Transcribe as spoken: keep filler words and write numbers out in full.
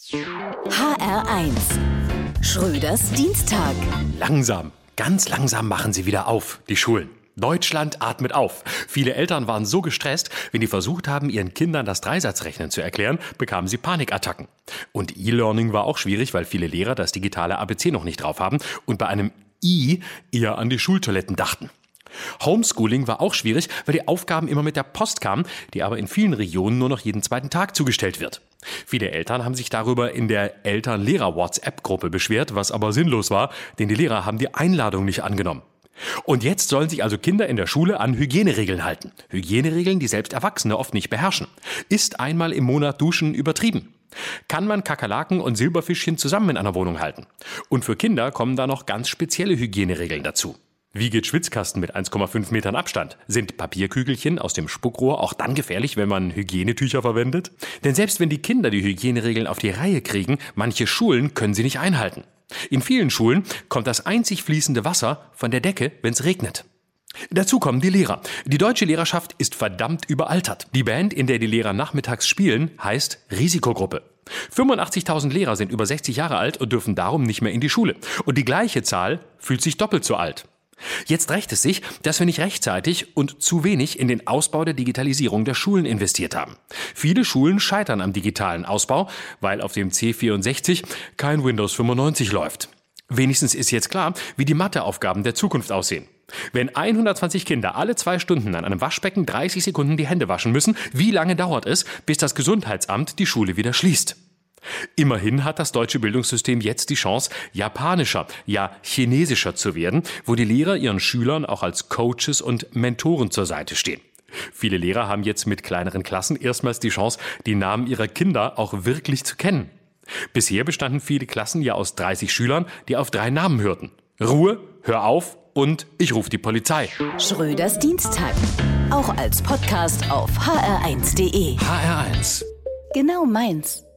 H R eins. Schröders Dienstag. Langsam, ganz langsam machen sie wieder auf, die Schulen. Deutschland atmet auf. Viele Eltern waren so gestresst, wenn die versucht haben, ihren Kindern das Dreisatzrechnen zu erklären, bekamen sie Panikattacken. Und E-Learning war auch schwierig, weil viele Lehrer das digitale A B C noch nicht drauf haben und bei einem I eher an die Schultoiletten dachten. Homeschooling war auch schwierig, weil die Aufgaben immer mit der Post kamen, die aber in vielen Regionen nur noch jeden zweiten Tag zugestellt wird. Viele Eltern haben sich darüber in der Eltern-Lehrer-WhatsApp-Gruppe beschwert, was aber sinnlos war, denn die Lehrer haben die Einladung nicht angenommen. Und jetzt sollen sich also Kinder in der Schule an Hygieneregeln halten. Hygieneregeln, die selbst Erwachsene oft nicht beherrschen. Ist einmal im Monat Duschen übertrieben? Kann man Kakerlaken und Silberfischchen zusammen in einer Wohnung halten? Und für Kinder kommen da noch ganz spezielle Hygieneregeln dazu. Wie geht Schwitzkasten mit eins Komma fünf Metern Abstand? Sind Papierkügelchen aus dem Spuckrohr auch dann gefährlich, wenn man Hygienetücher verwendet? Denn selbst wenn die Kinder die Hygieneregeln auf die Reihe kriegen, manche Schulen können sie nicht einhalten. In vielen Schulen kommt das einzig fließende Wasser von der Decke, wenn es regnet. Dazu kommen die Lehrer. Die deutsche Lehrerschaft ist verdammt überaltert. Die Band, in der die Lehrer nachmittags spielen, heißt Risikogruppe. fünfundachtzigtausend Lehrer sind über sechzig Jahre alt und dürfen darum nicht mehr in die Schule. Und die gleiche Zahl fühlt sich doppelt so alt. Jetzt rächt es sich, dass wir nicht rechtzeitig und zu wenig in den Ausbau der Digitalisierung der Schulen investiert haben. Viele Schulen scheitern am digitalen Ausbau, weil auf dem C vierundsechzig kein Windows fünfundneunzig läuft. Wenigstens ist jetzt klar, wie die Matheaufgaben der Zukunft aussehen. Wenn hundertzwanzig Kinder alle zwei Stunden an einem Waschbecken dreißig Sekunden die Hände waschen müssen, wie lange dauert es, bis das Gesundheitsamt die Schule wieder schließt? Immerhin hat das deutsche Bildungssystem jetzt die Chance, japanischer, ja chinesischer zu werden, wo die Lehrer ihren Schülern auch als Coaches und Mentoren zur Seite stehen. Viele Lehrer haben jetzt mit kleineren Klassen erstmals die Chance, die Namen ihrer Kinder auch wirklich zu kennen. Bisher bestanden viele Klassen ja aus dreißig Schülern, die auf drei Namen hörten. Ruhe, hör auf und ich rufe die Polizei. Schröders Dienstag. Auch als Podcast auf h r eins punkt d e. H R eins. Genau meins.